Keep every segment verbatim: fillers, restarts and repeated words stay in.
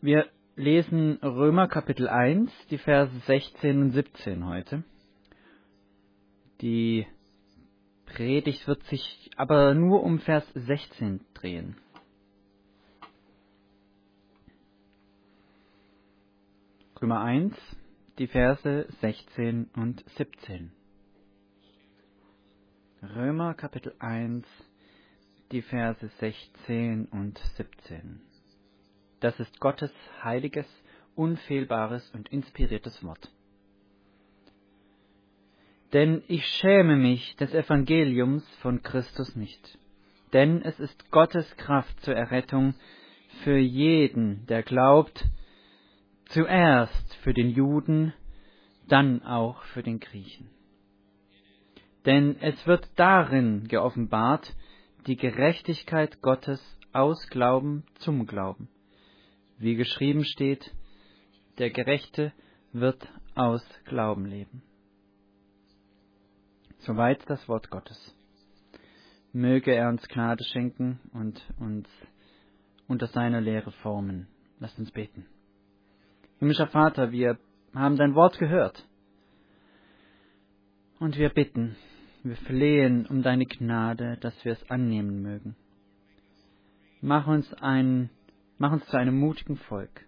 Wir lesen Römer Kapitel eins, die Verse sechzehn und siebzehn heute. Die Predigt wird sich aber nur um Vers sechzehn drehen. Römer eins, die Verse sechzehn und siebzehn. Römer Kapitel eins, die Verse sechzehn und siebzehn. Das ist Gottes heiliges, unfehlbares und inspiriertes Wort. Denn ich schäme mich des Evangeliums von Christus nicht, denn es ist Gottes Kraft zur Errettung für jeden, der glaubt, zuerst für den Juden, dann auch für den Griechen. Denn es wird darin geoffenbart, die Gerechtigkeit Gottes aus Glauben zum Glauben. Wie geschrieben steht, der Gerechte wird aus Glauben leben. Soweit das Wort Gottes. Möge er uns Gnade schenken und uns unter seiner Lehre formen. Lasst uns beten. Himmlischer Vater, wir haben dein Wort gehört. Und wir bitten, wir flehen um deine Gnade, dass wir es annehmen mögen. Mach uns ein Mach uns zu einem mutigen Volk,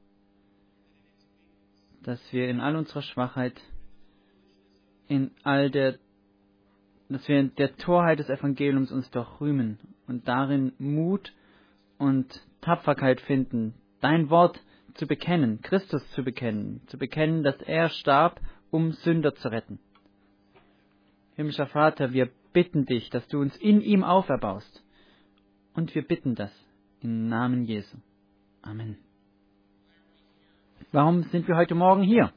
dass wir in all unserer Schwachheit, in all der, dass wir in der Torheit des Evangeliums uns doch rühmen und darin Mut und Tapferkeit finden, dein Wort zu bekennen, Christus zu bekennen, zu bekennen, dass er starb, um Sünder zu retten. Himmlischer Vater, wir bitten dich, dass du uns in ihm auferbaust. Und wir bitten das im Namen Jesu. Amen. Warum sind wir heute Morgen hier?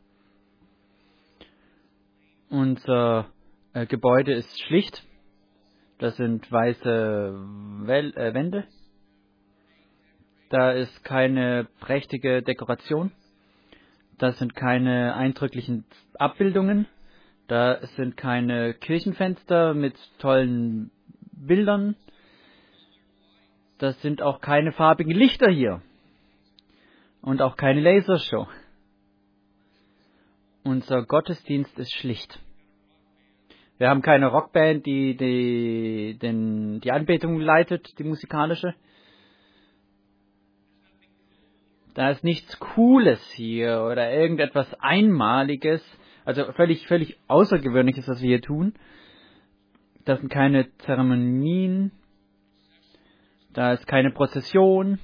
Unser äh, Gebäude ist schlicht. Das sind weiße Wel- äh, Wände. Da ist keine prächtige Dekoration. Das sind keine eindrücklichen Abbildungen. Da sind keine Kirchenfenster mit tollen Bildern. Das sind auch keine farbigen Lichter hier. Und auch keine Lasershow. Unser Gottesdienst ist schlicht. Wir haben keine Rockband, die die, den, die Anbetung leitet, die musikalische. Da ist nichts Cooles hier oder irgendetwas Einmaliges, also völlig, völlig Außergewöhnliches, was wir hier tun. Das sind keine Zeremonien. Da ist keine Prozession.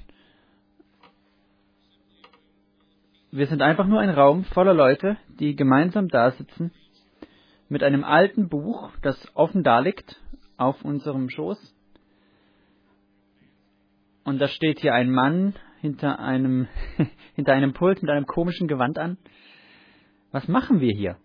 Wir sind einfach nur ein Raum voller Leute, die gemeinsam da sitzen, mit einem alten Buch, das offen da liegt, auf unserem Schoß. Und da steht hier ein Mann hinter einem, hinter einem Pult mit einem komischen Gewand an. Was machen wir hier?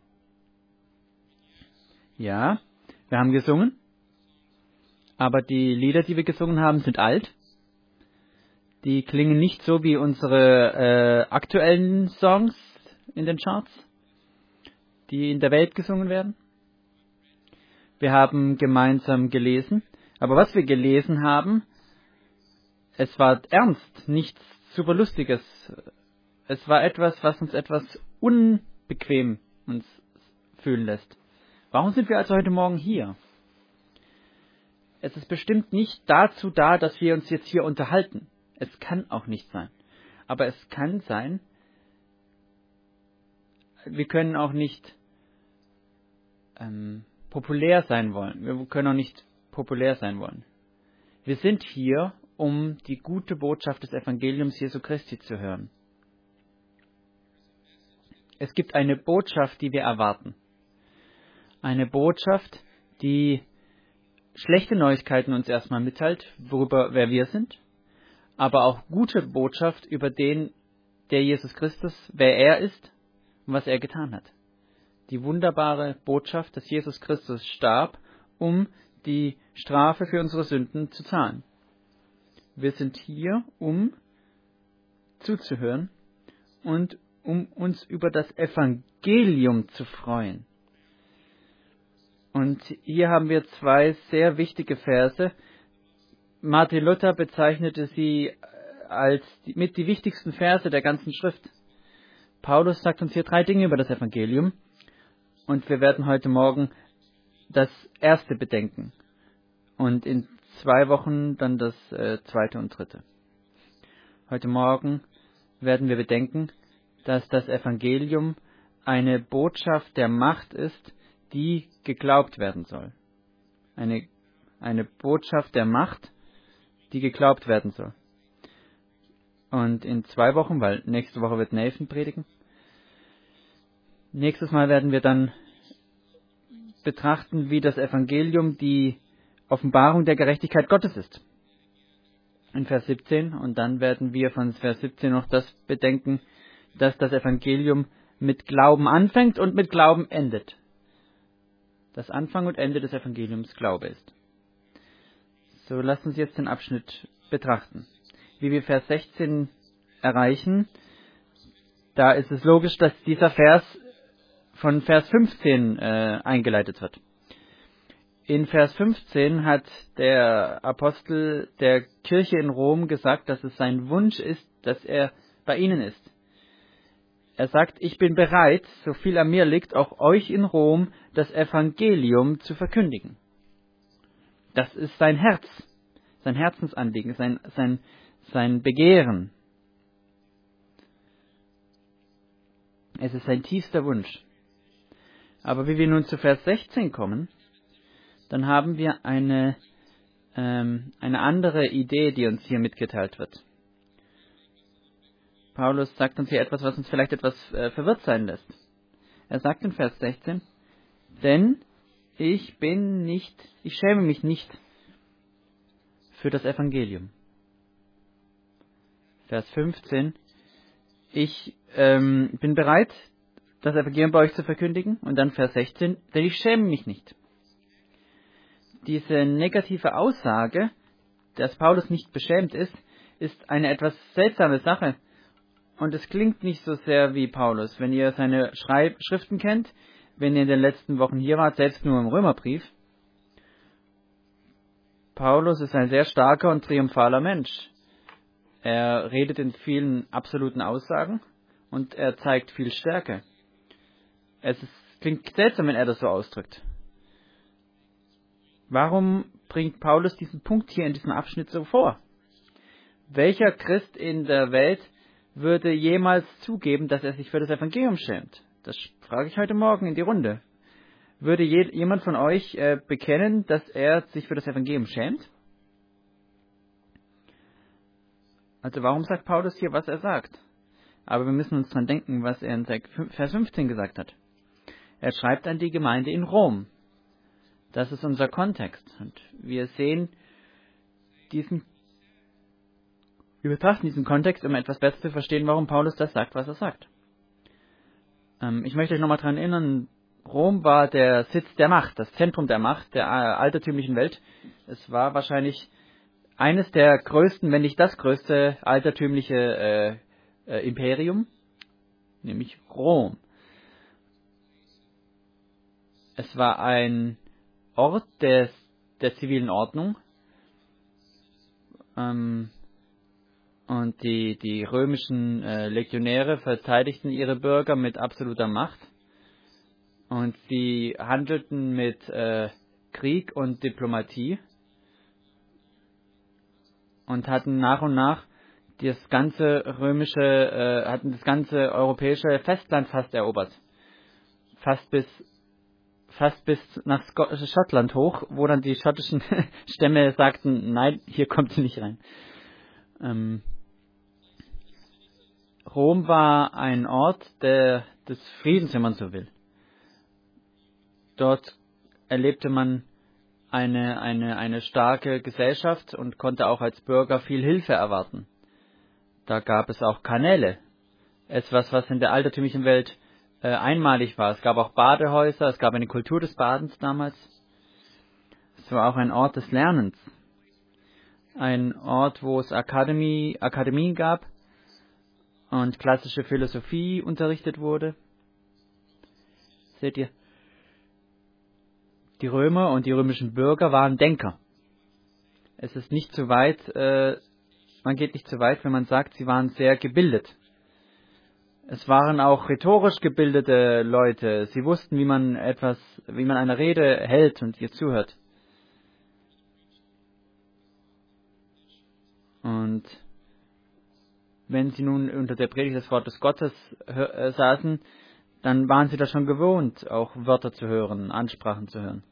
Ja, wir haben gesungen. Aber die Lieder, die wir gesungen haben, sind alt. Die klingen nicht so wie unsere äh, aktuellen Songs in den Charts, die in der Welt gesungen werden. Wir haben gemeinsam gelesen. Aber was wir gelesen haben, es war ernst, nichts super Lustiges. Es war etwas, was uns etwas unbequem uns fühlen lässt. Warum sind wir also heute Morgen hier? Es ist bestimmt nicht dazu da, dass wir uns jetzt hier unterhalten. Es kann auch nicht sein. Aber es kann sein, wir können auch nicht ähm, populär sein wollen. Wir können auch nicht populär sein wollen. Wir sind hier, um die gute Botschaft des Evangeliums Jesu Christi zu hören. Es gibt eine Botschaft, die wir erwarten. Eine Botschaft, die schlechte Neuigkeiten uns erstmal mitteilt, worüber wer wir sind, aber auch gute Botschaft über den, der Jesus Christus, wer er ist und was er getan hat. Die wunderbare Botschaft, dass Jesus Christus starb, um die Strafe für unsere Sünden zu zahlen. Wir sind hier, um zuzuhören und um uns über das Evangelium zu freuen. Und hier haben wir zwei sehr wichtige Verse. Martin Luther bezeichnete sie als die, mit die wichtigsten Verse der ganzen Schrift. Paulus sagt uns hier drei Dinge über das Evangelium und wir werden heute Morgen das erste bedenken und in zwei Wochen dann das äh, zweite und dritte. Heute Morgen werden wir bedenken, dass das Evangelium eine Botschaft der Macht ist, die geglaubt werden soll. Eine, eine Botschaft der Macht, die geglaubt werden soll. Und in zwei Wochen, weil nächste Woche wird Nathan predigen, nächstes Mal werden wir dann betrachten, wie das Evangelium die Offenbarung der Gerechtigkeit Gottes ist. In Vers siebzehn. Und dann werden wir von Vers siebzehn noch das bedenken, dass das Evangelium mit Glauben anfängt und mit Glauben endet. Das Anfang und Ende des Evangeliums Glaube ist. So, lasst uns jetzt den Abschnitt betrachten. Wie wir Vers sechzehn erreichen, da ist es logisch, dass dieser Vers von Vers fünfzehn äh, eingeleitet wird. In Vers fünfzehn hat der Apostel der Kirche in Rom gesagt, dass es sein Wunsch ist, dass er bei ihnen ist. Er sagt, ich bin bereit, so viel an mir liegt, auch euch in Rom das Evangelium zu verkündigen. Das ist sein Herz, sein Herzensanliegen, sein, sein, sein Begehren. Es ist sein tiefster Wunsch. Aber wie wir nun zu Vers sechzehn kommen, dann haben wir eine, ähm, eine andere Idee, die uns hier mitgeteilt wird. Paulus sagt uns hier etwas, was uns vielleicht etwas äh, verwirrt sein lässt. Er sagt in Vers sechzehn, denn ich bin nicht, ich schäme mich nicht für das Evangelium. Vers fünfzehn, ich ähm, bin bereit, das Evangelium bei euch zu verkündigen. Und dann Vers sechzehn, denn ich schäme mich nicht. Diese negative Aussage, dass Paulus nicht beschämt ist, ist eine etwas seltsame Sache. Und es klingt nicht so sehr wie Paulus. Wenn ihr seine Schreib- Schriften kennt, wenn ihr in den letzten Wochen hier wart, selbst nur im Römerbrief, Paulus ist ein sehr starker und triumphaler Mensch. Er redet in vielen absoluten Aussagen und er zeigt viel Stärke. Es ist, klingt seltsam, wenn er das so ausdrückt. Warum bringt Paulus diesen Punkt hier in diesem Abschnitt so vor? Welcher Christ in der Welt würde jemals zugeben, dass er sich für das Evangelium schämt? Das frage ich heute Morgen in die Runde. Würde je, jemand von euch äh, bekennen, dass er sich für das Evangelium schämt? Also warum sagt Paulus hier, was er sagt? Aber wir müssen uns dran denken, was er in Vers fünfzehn gesagt hat. Er schreibt an die Gemeinde in Rom. Das ist unser Kontext. Und wir sehen diesen, wir betrachten diesen Kontext, um etwas besser zu verstehen, warum Paulus das sagt, was er sagt. Ähm, ich möchte euch nochmal daran erinnern, Rom war der Sitz der Macht, das Zentrum der Macht der äh, altertümlichen Welt. Es war wahrscheinlich eines der größten, wenn nicht das größte altertümliche äh, äh, Imperium, nämlich Rom. Es war ein Ort des, der zivilen Ordnung. Ähm, und die, die römischen äh, Legionäre verteidigten ihre Bürger mit absoluter Macht. Und sie handelten mit äh, Krieg und Diplomatie und hatten nach und nach das ganze römische, äh, hatten das ganze europäische Festland fast erobert. Fast bis fast bis nach Scott- Schottland hoch, wo dann die schottischen Stämme sagten, nein, hier kommt ihr nicht rein. Ähm, Rom war ein Ort der, des Friedens, wenn man so will. Dort erlebte man eine, eine, eine starke Gesellschaft und konnte auch als Bürger viel Hilfe erwarten. Da gab es auch Kanäle. Etwas, was in der altertümlichen Welt äh, einmalig war. Es gab auch Badehäuser, es gab eine Kultur des Badens damals. Es war auch ein Ort des Lernens. Ein Ort, wo es Akademie, Akademien gab und klassische Philosophie unterrichtet wurde. Seht ihr? Die Römer und die römischen Bürger waren Denker. Es ist nicht zu weit äh, man geht nicht zu weit, wenn man sagt, sie waren sehr gebildet. Es waren auch rhetorisch gebildete Leute. Sie wussten, wie man etwas, wie man eine Rede hält und ihr zuhört. Und wenn sie nun unter der Predigt des Wortes Gottes äh, saßen, dann waren sie da schon gewohnt, auch Wörter zu hören, Ansprachen zu hören.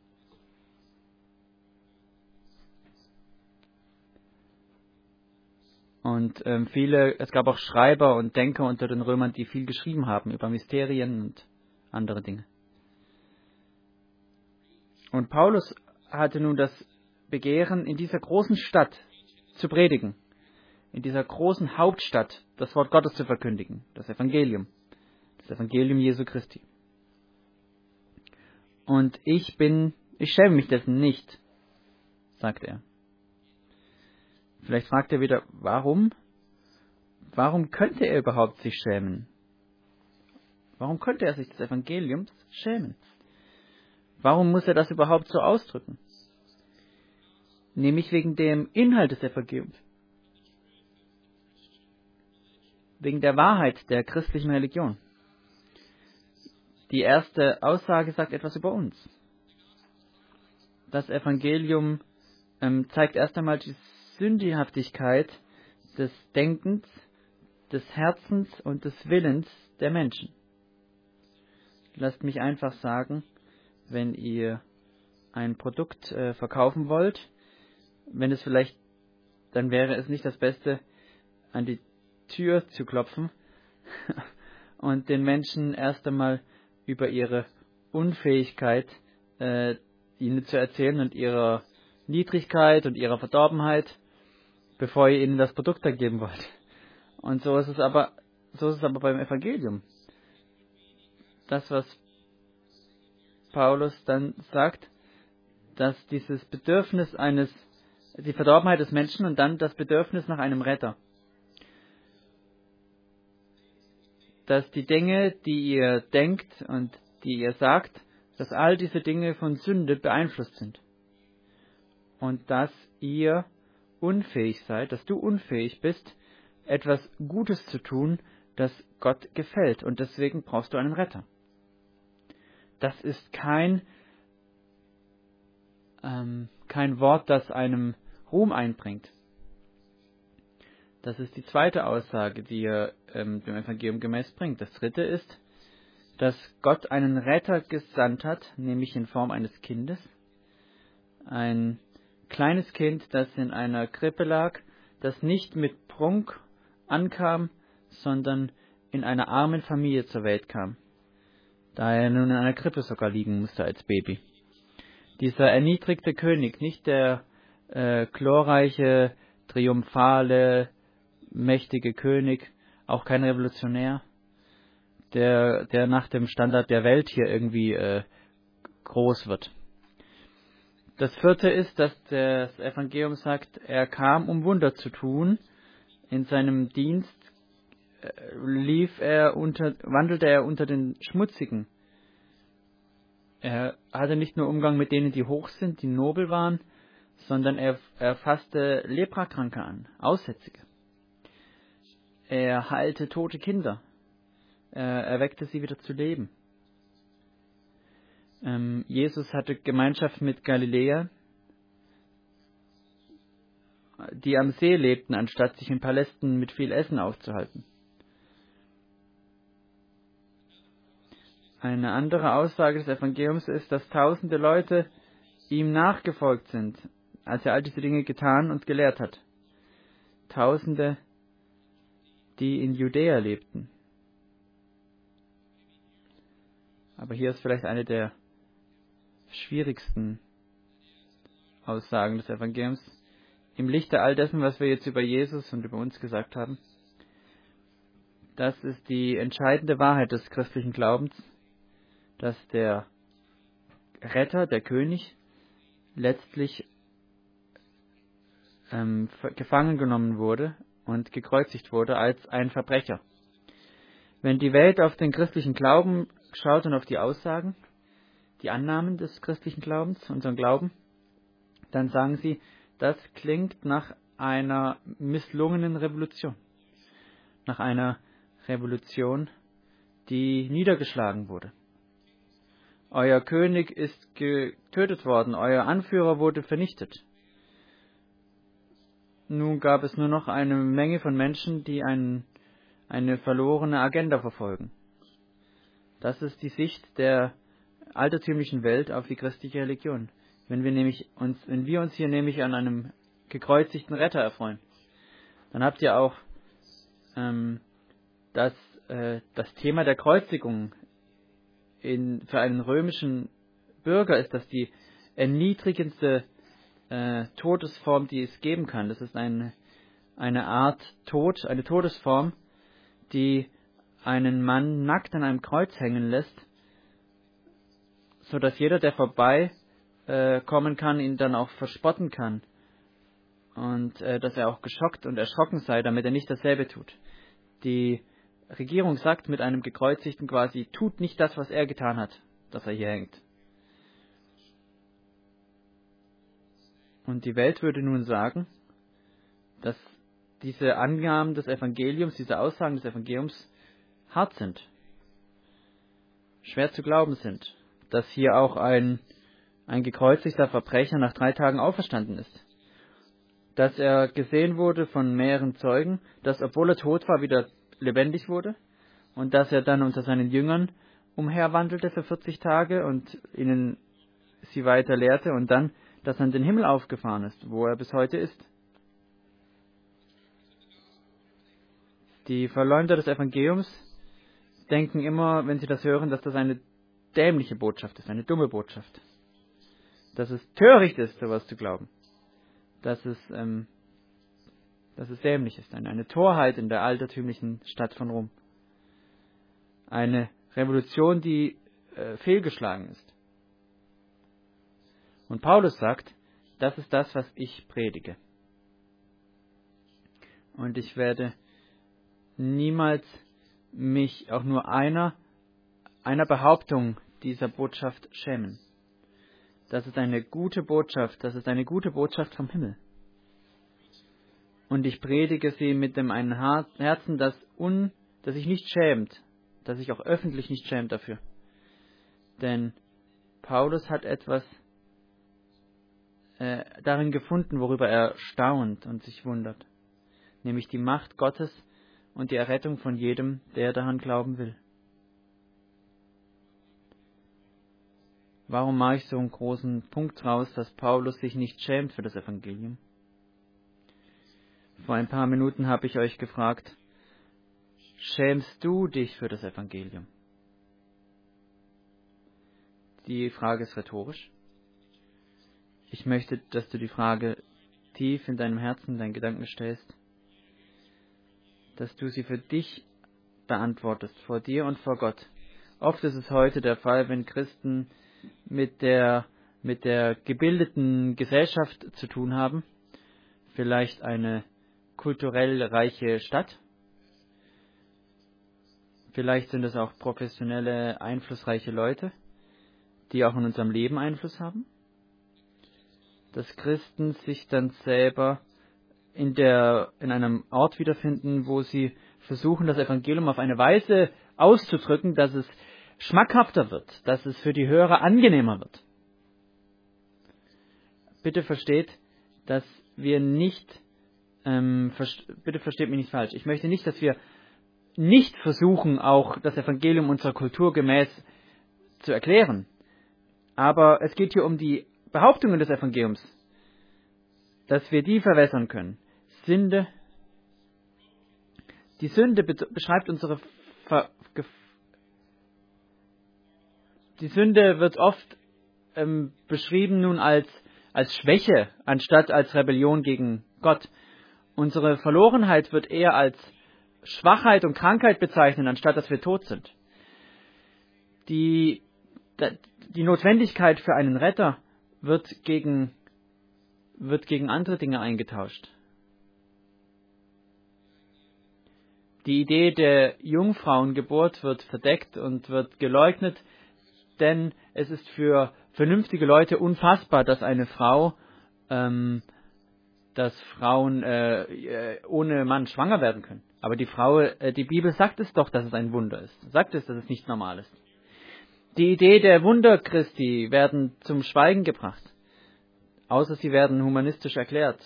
Und ähm, viele, es gab auch Schreiber und Denker unter den Römern, die viel geschrieben haben über Mysterien und andere Dinge. Und Paulus hatte nun das Begehren, in dieser großen Stadt zu predigen, in dieser großen Hauptstadt das Wort Gottes zu verkündigen, das Evangelium, das Evangelium Jesu Christi. Und ich bin, ich schäme mich dessen nicht, sagt er. Vielleicht fragt er wieder, warum? Warum könnte er überhaupt sich schämen? Warum könnte er sich des Evangeliums schämen? Warum muss er das überhaupt so ausdrücken? Nämlich wegen dem Inhalt des Evangeliums. Wegen der Wahrheit der christlichen Religion. Die erste Aussage sagt etwas über uns. Das Evangelium ähm, zeigt erst einmal die Sündhaftigkeit des Denkens, des Herzens und des Willens der Menschen. Lasst mich einfach sagen, wenn ihr ein Produkt äh, verkaufen wollt, wenn es vielleicht, dann wäre es nicht das Beste, an die Tür zu klopfen und den Menschen erst einmal über ihre Unfähigkeit äh, ihnen zu erzählen und ihrer Niedrigkeit und ihrer Verdorbenheit, bevor ihr ihnen das Produkt da geben wollt. Und so ist es aber, so ist es aber beim Evangelium. Das, was Paulus dann sagt, dass dieses Bedürfnis eines, die Verdorbenheit des Menschen und dann das Bedürfnis nach einem Retter. Dass die Dinge, die ihr denkt und die ihr sagt, dass all diese Dinge von Sünde beeinflusst sind. Und dass ihr unfähig seid, dass du unfähig bist, etwas Gutes zu tun, das Gott gefällt. Und deswegen brauchst du einen Retter. Das ist kein, ähm, kein Wort, das einem Ruhm einbringt. Das ist die zweite Aussage, die er ähm, dem Evangelium gemäß bringt. Das dritte ist, dass Gott einen Retter gesandt hat, nämlich in Form eines Kindes. Ein kleines Kind, das in einer Krippe lag, das nicht mit Prunk ankam, sondern in einer armen Familie zur Welt kam, da er nun in einer Krippe sogar liegen musste als Baby. Dieser erniedrigte König, nicht der äh, glorreiche, triumphale, mächtige König, auch kein Revolutionär, der, der nach dem Standard der Welt hier irgendwie äh, groß wird. Das vierte ist, dass das Evangelium sagt, er kam, um Wunder zu tun. In seinem Dienst äh, lief er unter, wandelte er unter den Schmutzigen. Er hatte nicht nur Umgang mit denen, die hoch sind, die nobel waren, sondern er, er fasste Leprakranke an, Aussätzige. Er heilte tote Kinder. Er erweckte sie wieder zu Leben. Ähm, Jesus hatte Gemeinschaft mit Galiläer, die am See lebten, anstatt sich in Palästen mit viel Essen aufzuhalten. Eine andere Aussage des Evangeliums ist, dass tausende Leute ihm nachgefolgt sind, als er all diese Dinge getan und gelehrt hat. Tausende, die in Judäa lebten. Aber hier ist vielleicht eine der schwierigsten Aussagen des Evangeliums. Im Lichte all dessen, was wir jetzt über Jesus und über uns gesagt haben. Das ist die entscheidende Wahrheit des christlichen Glaubens, dass der Retter, der König, letztlich ähm, gefangen genommen wurde und gekreuzigt wurde als ein Verbrecher. Wenn die Welt auf den christlichen Glauben schaut und auf die Aussagen, die Annahmen des christlichen Glaubens, unseren Glauben, dann sagen sie, das klingt nach einer misslungenen Revolution. Nach einer Revolution, die niedergeschlagen wurde. Euer König ist getötet worden, euer Anführer wurde vernichtet. Nun gab es nur noch eine Menge von Menschen, die ein, eine verlorene Agenda verfolgen. Das ist die Sicht der altertümlichen Welt auf die christliche Religion. Wenn wir nämlich uns, wenn wir uns hier nämlich an einem gekreuzigten Retter erfreuen, dann habt ihr auch ähm, das, äh, das Thema der Kreuzigung in, für einen römischen Bürger ist das die erniedrigendste äh, Todesform, die es geben kann. Das ist eine, eine Art Tod, eine Todesform, die einen Mann nackt an einem Kreuz hängen lässt, so dass jeder, der vorbei äh, kommen kann, ihn dann auch verspotten kann. Und äh, dass er auch geschockt und erschrocken sei, damit er nicht dasselbe tut. Die Regierung sagt mit einem Gekreuzigten quasi, tut nicht das, was er getan hat, dass er hier hängt. Und die Welt würde nun sagen, dass diese Angaben des Evangeliums, diese Aussagen des Evangeliums hart sind, schwer zu glauben sind, dass hier auch ein, ein gekreuzigter Verbrecher nach drei Tagen auferstanden ist, dass er gesehen wurde von mehreren Zeugen, dass obwohl er tot war, wieder lebendig wurde und dass er dann unter seinen Jüngern umherwandelte für vierzig Tage und ihnen sie weiter lehrte und dann, dass er in den Himmel aufgefahren ist, wo er bis heute ist. Die Verleumder des Evangeliums denken immer, wenn sie das hören, dass das eine dämliche Botschaft ist, eine dumme Botschaft. Dass es töricht ist, sowas zu glauben. Dass es, ähm, dass es dämlich ist, eine, eine Torheit in der altertümlichen Stadt von Rom. Eine Revolution, die äh, fehlgeschlagen ist. Und Paulus sagt, das ist das, was ich predige. Und ich werde niemals mich auch nur einer, einer Behauptung dieser Botschaft schämen. Das ist eine gute Botschaft, das ist eine gute Botschaft vom Himmel. Und ich predige sie mit dem einen Herzen, das, un, das sich nicht schämt, das sich auch öffentlich nicht schämt dafür. Denn Paulus hat etwas äh, darin gefunden, worüber er staunt und sich wundert, nämlich die Macht Gottes und die Errettung von jedem, der daran glauben will. Warum mache ich so einen großen Punkt draus, dass Paulus sich nicht schämt für das Evangelium? Vor ein paar Minuten habe ich euch gefragt, schämst du dich für das Evangelium? Die Frage ist rhetorisch. Ich möchte, dass du die Frage tief in deinem Herzen, deinen Gedanken stellst, dass du sie für dich beantwortest, vor dir und vor Gott. Oft ist es heute der Fall, wenn Christen mit der, mit der gebildeten Gesellschaft zu tun haben, vielleicht eine kulturell reiche Stadt, vielleicht sind es auch professionelle, einflussreiche Leute, die auch in unserem Leben Einfluss haben, dass Christen sich dann selber in der, in einem Ort wiederfinden, wo sie versuchen, das Evangelium auf eine Weise auszudrücken, dass es schmackhafter wird, dass es für die Hörer angenehmer wird. Bitte versteht, dass wir nicht, ähm, verst- bitte versteht mich nicht falsch, ich möchte nicht, dass wir nicht versuchen, auch das Evangelium unserer Kultur gemäß zu erklären. Aber es geht hier um die Behauptungen des Evangeliums, dass wir die verwässern können. Sünde, die Sünde be- beschreibt unsere Ver- Ge- Die Sünde wird oft ähm, beschrieben nun als, als Schwäche, anstatt als Rebellion gegen Gott. Unsere Verlorenheit wird eher als Schwachheit und Krankheit bezeichnet, anstatt dass wir tot sind. Die, die Notwendigkeit für einen Retter wird gegen, wird gegen andere Dinge eingetauscht. Die Idee der Jungfrauengeburt wird verdeckt und wird geleugnet, denn es ist für vernünftige Leute unfassbar, dass eine Frau, ähm, dass Frauen äh, ohne Mann schwanger werden können. Aber die Frau, äh, die Bibel sagt es doch, dass es ein Wunder ist. Sagt es, dass es nicht normal ist. Die Idee der Wunder Christi werden zum Schweigen gebracht. Außer sie werden humanistisch erklärt.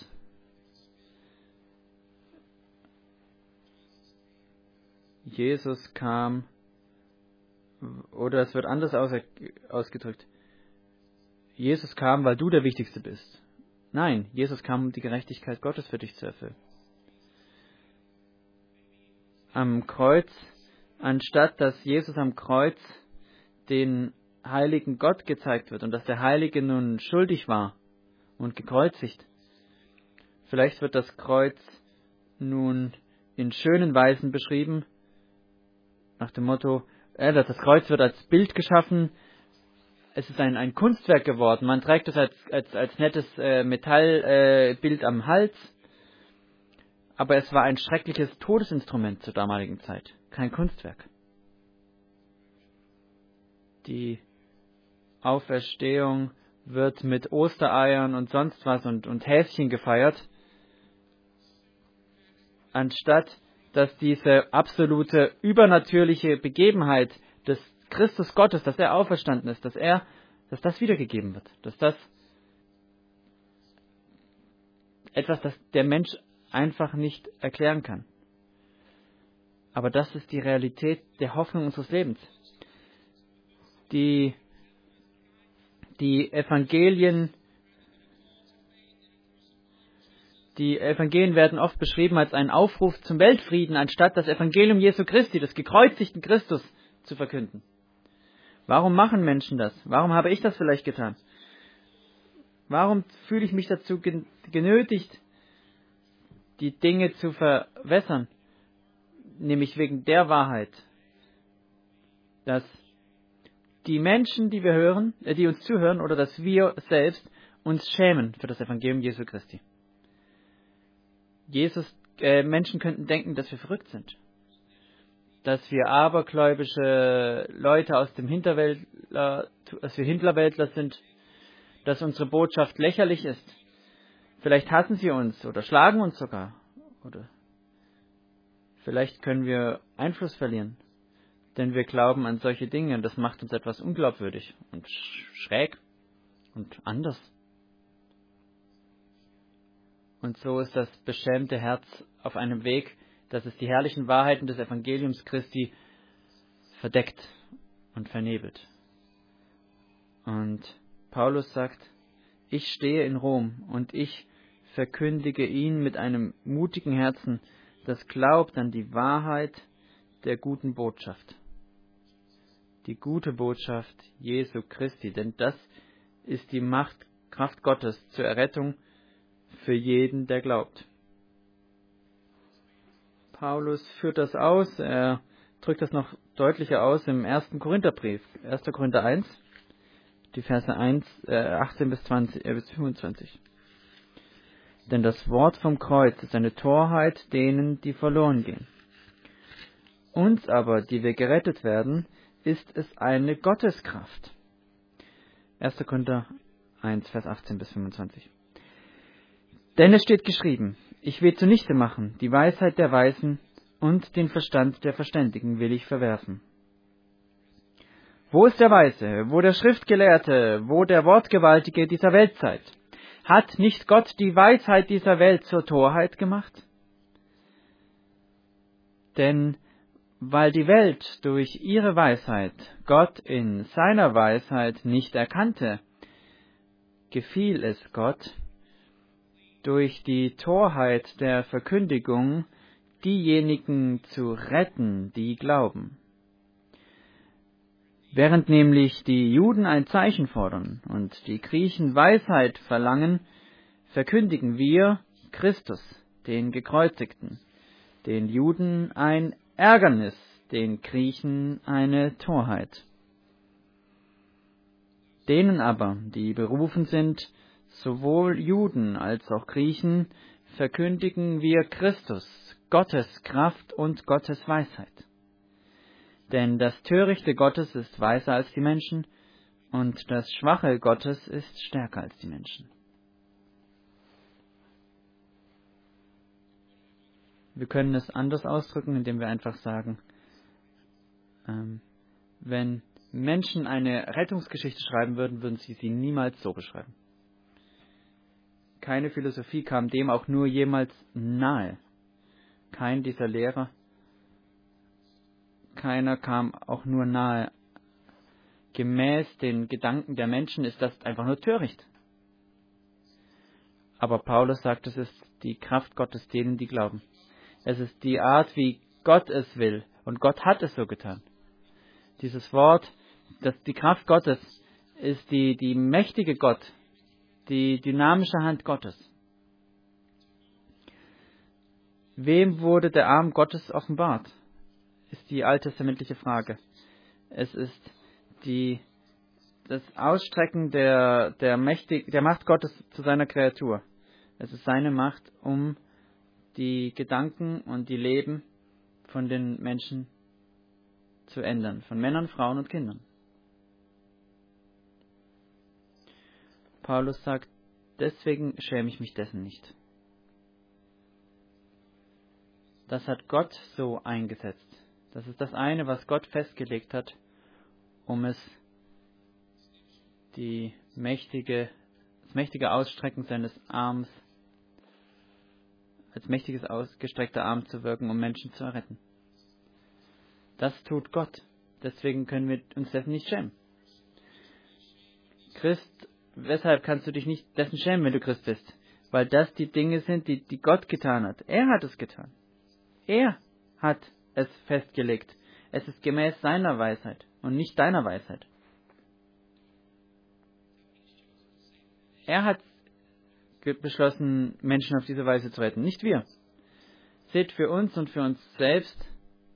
Jesus kam, oder es wird anders aus, ausgedrückt. Jesus kam, weil du der Wichtigste bist. Nein, Jesus kam, um die Gerechtigkeit Gottes für dich zu erfüllen. Am Kreuz, anstatt dass Jesus am Kreuz den heiligen Gott gezeigt wird und dass der Heilige nun schuldig war und gekreuzigt. Vielleicht wird das Kreuz nun in schönen Weisen beschrieben, nach dem Motto, äh, das Kreuz wird als Bild geschaffen, es ist ein, ein Kunstwerk geworden, man trägt es als, als, als nettes äh, Metallbild äh, am Hals, aber es war ein schreckliches Todesinstrument zur damaligen Zeit, kein Kunstwerk. Die Auferstehung wird mit Ostereiern und sonst was und, und Häschen gefeiert, anstatt dass diese absolute übernatürliche Begebenheit des Christus Gottes, dass er auferstanden ist, dass er, dass das wiedergegeben wird, dass das etwas, das der Mensch einfach nicht erklären kann. Aber das ist die Realität der Hoffnung unseres Lebens. Die, die Evangelien, die Evangelien werden oft beschrieben als einen Aufruf zum Weltfrieden, anstatt das Evangelium Jesu Christi, des gekreuzigten Christus, zu verkünden. Warum machen Menschen das? Warum habe ich das vielleicht getan? Warum fühle ich mich dazu genötigt, die Dinge zu verwässern? Nämlich wegen der Wahrheit, dass die Menschen, die wir hören, äh, die uns zuhören, oder dass wir selbst uns schämen für das Evangelium Jesu Christi. Jesus, äh, Menschen könnten denken, dass wir verrückt sind, dass wir abergläubische Leute aus dem Hinterwäldler, dass wir Hinterwäldler sind, dass unsere Botschaft lächerlich ist. Vielleicht hassen sie uns oder schlagen uns sogar, oder vielleicht können wir Einfluss verlieren. Denn wir glauben an solche Dinge und das macht uns etwas unglaubwürdig und schräg und anders. Und so ist das beschämte Herz auf einem Weg, dass es die herrlichen Wahrheiten des Evangeliums Christi verdeckt und vernebelt. Und Paulus sagt, ich stehe in Rom und ich verkündige ihn mit einem mutigen Herzen, das glaubt an die Wahrheit der guten Botschaft. Die gute Botschaft Jesu Christi, denn das ist die Macht, Kraft Gottes zur Errettung für jeden, der glaubt. Paulus führt das aus, er drückt das noch deutlicher aus im ersten Korintherbrief, erster Korinther eins, die Verse eins, äh, achtzehn bis, zwanzig, äh, bis fünfundzwanzig. Denn das Wort vom Kreuz ist eine Torheit denen, die verloren gehen. Uns aber, die wir gerettet werden, ist es eine Gotteskraft. erster Korinther eins, Vers achtzehn bis fünfundzwanzig. Denn es steht geschrieben, ich will zunichte machen, die Weisheit der Weisen und den Verstand der Verständigen will ich verwerfen. Wo ist der Weise, wo der Schriftgelehrte, wo der Wortgewaltige dieser Weltzeit? Hat nicht Gott die Weisheit dieser Welt zur Torheit gemacht? Denn weil die Welt durch ihre Weisheit Gott in seiner Weisheit nicht erkannte, gefiel es Gott, durch die Torheit der Verkündigung diejenigen zu retten, die glauben. Während nämlich die Juden ein Zeichen fordern und die Griechen Weisheit verlangen, verkündigen wir Christus, den Gekreuzigten, den Juden ein Ärgernis, den Griechen eine Torheit. Denen aber, die berufen sind, sowohl Juden als auch Griechen, verkündigen wir Christus, Gottes Kraft und Gottes Weisheit. Denn das Törichte Gottes ist weiser als die Menschen, und das Schwache Gottes ist stärker als die Menschen. Wir können es anders ausdrücken, indem wir einfach sagen, ähm, wenn Menschen eine Rettungsgeschichte schreiben würden, würden sie sie niemals so beschreiben. Keine Philosophie kam dem auch nur jemals nahe. Kein dieser Lehrer, keiner kam auch nur nahe. Gemäß den Gedanken der Menschen ist das einfach nur töricht. Aber Paulus sagt, es ist die Kraft Gottes denen, die glauben. Es ist die Art, wie Gott es will. Und Gott hat es so getan. Dieses Wort, das, die Kraft Gottes, ist die, die mächtige Gott, die dynamische Hand Gottes. Wem wurde der Arm Gottes offenbart? Ist die alttestamentliche Frage. Es ist die, das Ausstrecken der, der, Mächtig, der Macht Gottes zu seiner Kreatur. Es ist seine Macht, um die Gedanken und die Leben von den Menschen zu ändern. Von Männern, Frauen und Kindern. Paulus sagt, deswegen schäme ich mich dessen nicht. Das hat Gott so eingesetzt. Das ist das eine, was Gott festgelegt hat, um es die mächtige, das mächtige Ausstrecken seines Arms, als mächtiges ausgestreckter Arm zu wirken, um Menschen zu erretten. Das tut Gott. Deswegen können wir uns dessen nicht schämen. Christ, weshalb kannst du dich nicht dessen schämen, wenn du Christ bist? Weil das die Dinge sind, die, die Gott getan hat. Er hat es getan. Er hat es festgelegt. Es ist gemäß seiner Weisheit und nicht deiner Weisheit. Er hat beschlossen, Menschen auf diese Weise zu retten, nicht wir. Seht, für uns und für uns selbst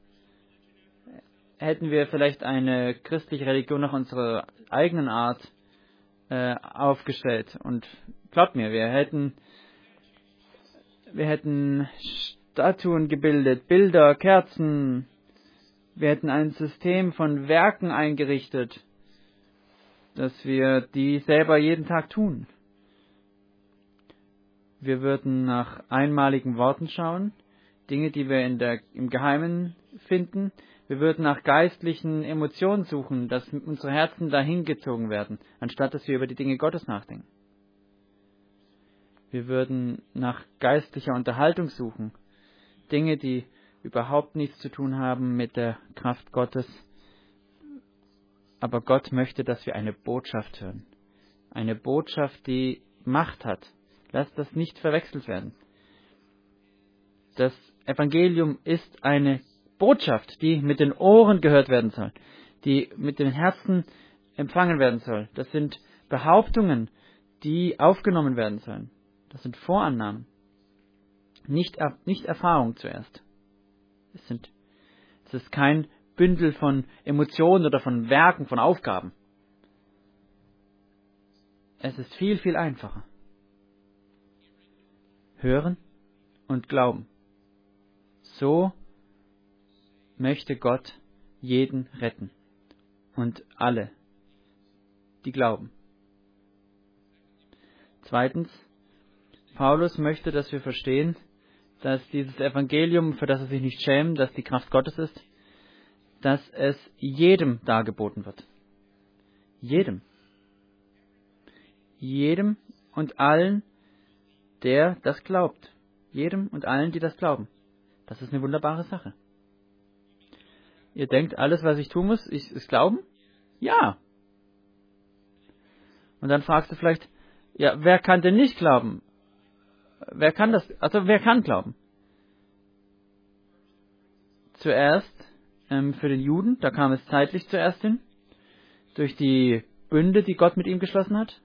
hätten wir vielleicht eine christliche Religion nach unserer eigenen Art äh, aufgestellt. Und glaubt mir, wir hätten, wir hätten Statuen gebildet, Bilder, Kerzen. Wir hätten ein System von Werken eingerichtet, dass wir die selber jeden Tag tun. Wir würden nach einmaligen Worten schauen, Dinge, die wir in der, im Geheimen finden. Wir würden nach geistlichen Emotionen suchen, dass unsere Herzen dahin gezogen werden, anstatt dass wir über die Dinge Gottes nachdenken. Wir würden nach geistlicher Unterhaltung suchen, Dinge, die überhaupt nichts zu tun haben mit der Kraft Gottes. Aber Gott möchte, dass wir eine Botschaft hören. Eine Botschaft, die Macht hat. Lasst das nicht verwechselt werden. Das Evangelium ist eine Botschaft, die mit den Ohren gehört werden soll, die mit den Herzen empfangen werden soll. Das sind Behauptungen, die aufgenommen werden sollen. Das sind Vorannahmen, nicht, nicht Erfahrung zuerst. Es, sind, es ist kein Bündel von Emotionen oder von Werken, von Aufgaben. Es ist viel, viel einfacher. Hören und glauben. So möchte Gott jeden retten. Und alle, die glauben. Zweitens, Paulus möchte, dass wir verstehen, dass dieses Evangelium, für das er sich nicht schämt, dass die Kraft Gottes ist, dass es jedem dargeboten wird. Jedem. Jedem und allen, der das glaubt. Jedem und allen, die das glauben. Das ist eine wunderbare Sache. Ihr denkt, alles, was ich tun muss, ist, ist glauben? Ja. Und dann fragst du vielleicht, ja, wer kann denn nicht glauben? Wer kann das? Also, wer kann glauben? Zuerst ähm, für den Juden, da kam es zeitlich zuerst hin, durch die Bünde, die Gott mit ihm geschlossen hat.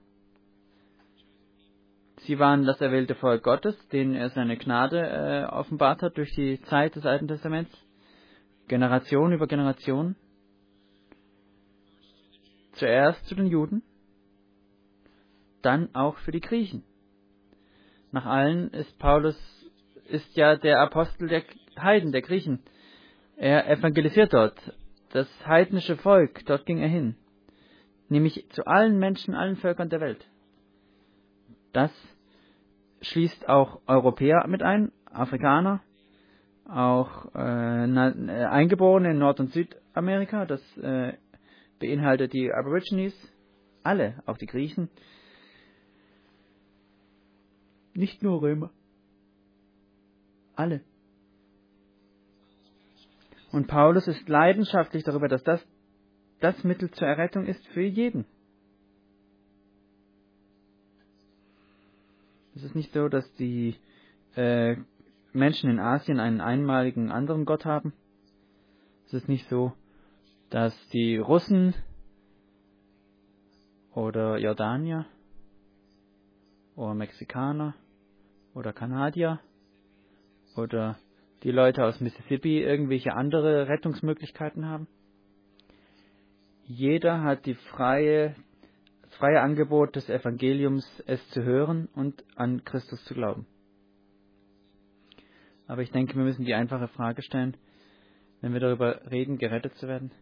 Sie waren das erwählte Volk Gottes, denen er seine Gnade äh, offenbart hat durch die Zeit des Alten Testaments. Generation über Generation. Zuerst zu den Juden, dann auch für die Griechen. Nach allen ist Paulus ist ja der Apostel der Heiden, der Griechen. Er evangelisiert dort das heidnische Volk, dort ging er hin. Nämlich zu allen Menschen, allen Völkern der Welt. Das schließt auch Europäer mit ein, Afrikaner, auch äh, na, äh, Eingeborene in Nord- und Südamerika. Das äh, beinhaltet die Aborigines, alle, auch die Griechen. Nicht nur Römer. Alle. Und Paulus ist leidenschaftlich darüber, dass das das Mittel zur Errettung ist für jeden. Es ist nicht so, dass die äh, Menschen in Asien einen einmaligen anderen Gott haben. Es ist nicht so, dass die Russen oder Jordanier oder Mexikaner oder Kanadier oder die Leute aus Mississippi irgendwelche andere Rettungsmöglichkeiten haben. Jeder hat die freie, das freie Angebot des Evangeliums, es zu hören und an Christus zu glauben. Aber ich denke, wir müssen die einfache Frage stellen, wenn wir darüber reden, gerettet zu werden.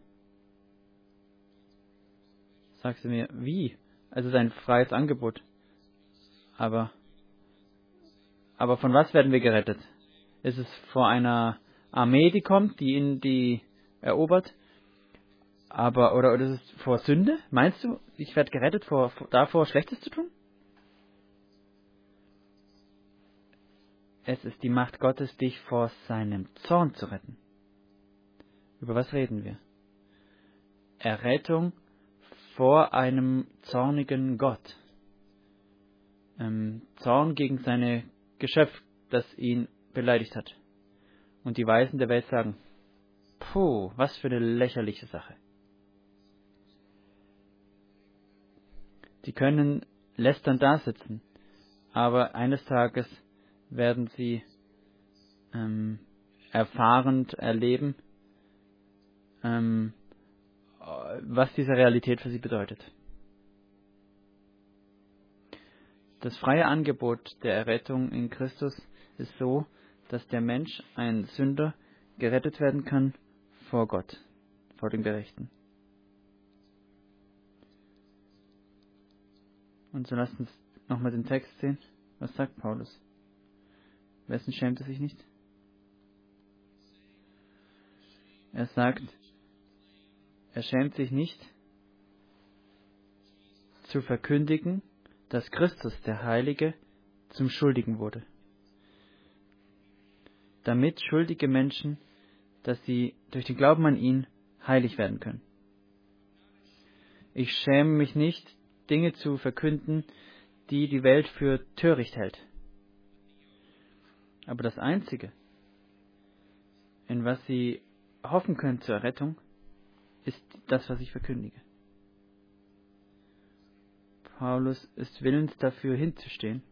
Sagst du mir, wie? Also es ist ein freies Angebot. Aber, aber von was werden wir gerettet? Ist es vor einer Armee, die kommt, die ihn die erobert? Aber, oder, oder ist es vor Sünde? Meinst du, ich werde gerettet vor, vor, davor, Schlechtes zu tun? Es ist die Macht Gottes, dich vor seinem Zorn zu retten. Über was reden wir? Errettung vor einem zornigen Gott. Ähm, Zorn gegen seine Geschöpf, das ihn beleidigt hat. Und die Weisen der Welt sagen, puh, was für eine lächerliche Sache. Die können lästernd dasitzen, aber eines Tages werden sie ähm, erfahrend erleben, ähm, was diese Realität für sie bedeutet. Das freie Angebot der Errettung in Christus ist so, dass der Mensch, ein Sünder, gerettet werden kann vor Gott, vor dem Gerechten. Und so lasst uns nochmal den Text sehen. Was sagt Paulus? Wessen schämt er sich nicht? Er sagt, er schämt sich nicht, zu verkündigen, dass Christus, der Heilige, zum Schuldigen wurde. Damit schuldige Menschen, dass sie durch den Glauben an ihn heilig werden können. Ich schäme mich nicht, Dinge zu verkünden, die die Welt für töricht hält. Aber das Einzige, in was sie hoffen können zur Errettung, ist das, was ich verkündige. Paulus ist willens dafür hinzustehen,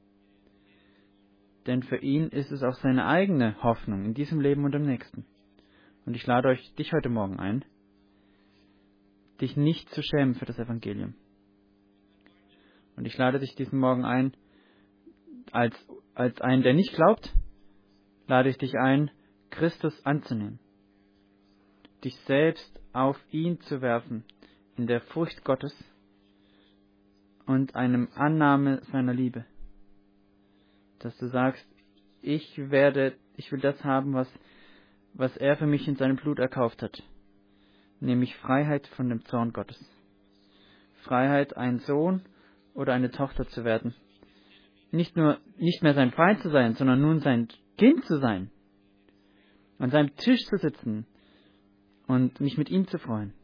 denn für ihn ist es auch seine eigene Hoffnung in diesem Leben und im nächsten. Und ich lade euch, dich heute Morgen ein, dich nicht zu schämen für das Evangelium. Und ich lade dich diesen Morgen ein, als, als einen, der nicht glaubt, lade ich dich ein, Christus anzunehmen. Dich selbst auf ihn zu werfen, in der Furcht Gottes und einem Annahme seiner Liebe. Dass du sagst, ich werde, ich will das haben, was, was er für mich in seinem Blut erkauft hat. Nämlich Freiheit von dem Zorn Gottes. Freiheit, ein Sohn oder eine Tochter zu werden. Nicht nur, nicht mehr sein Feind zu sein, sondern nun sein Kind zu sein. An seinem Tisch zu sitzen und mich mit ihm zu freuen.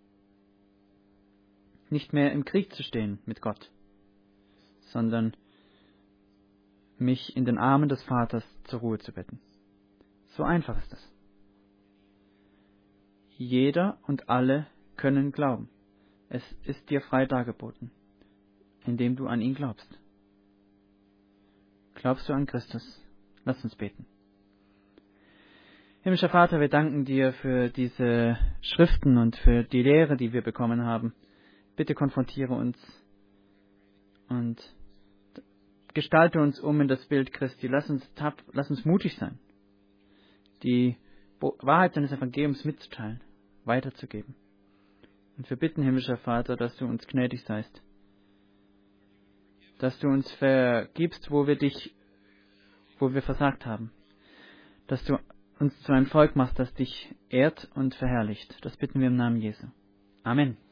Nicht mehr im Krieg zu stehen mit Gott, sondern mich in den Armen des Vaters zur Ruhe zu betten. So einfach ist das. Jeder und alle können glauben. Es ist dir frei dargeboten, indem du an ihn glaubst. Glaubst du an Christus? Lass uns beten. Himmlischer Vater, wir danken dir für diese Schriften und für die Lehre, die wir bekommen haben. Bitte konfrontiere uns und gestalte uns um in das Bild Christi. Lass uns, tapp, lass uns mutig sein, die Wahrheit deines Evangeliums mitzuteilen, weiterzugeben. Und wir bitten, himmlischer Vater, dass du uns gnädig seist, dass du uns vergibst, wo wir dich, wo wir versagt haben, dass du uns zu einem Volk machst, das dich ehrt und verherrlicht. Das bitten wir im Namen Jesu. Amen.